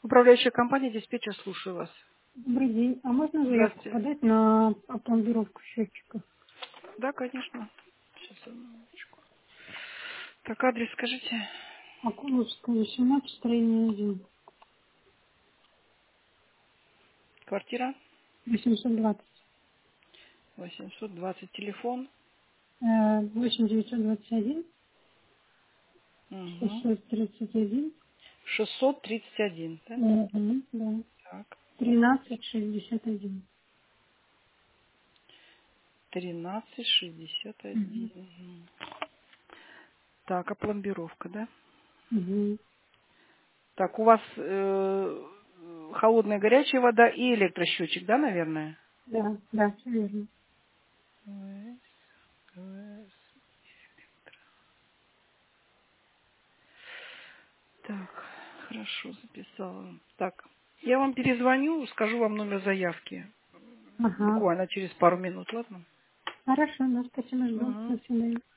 Управляющая компания «Диспетчер», слушаю вас. Добрый день. А можно заявку Здравствуйте. подать на опломбировку счетчика? Да, конечно. Сейчас, одну минуточку. Так, адрес скажите. Акуловская, 18, строение 1. Квартира 820. 820, телефон. 8921, Угу. 631, 631, да? да. Так, 1361. 1361. Мгм. Так, опломбировка, да? Угу. Так, у вас холодная горячая вода и электросчетчик, да, наверное? Да, все верно. ВС, ВС. Так, хорошо, записала. Так, я вам перезвоню, скажу вам номер заявки. Ага. Буквально через пару минут, ладно? Хорошо, да, спасибо, жду. Мгм. До свидания.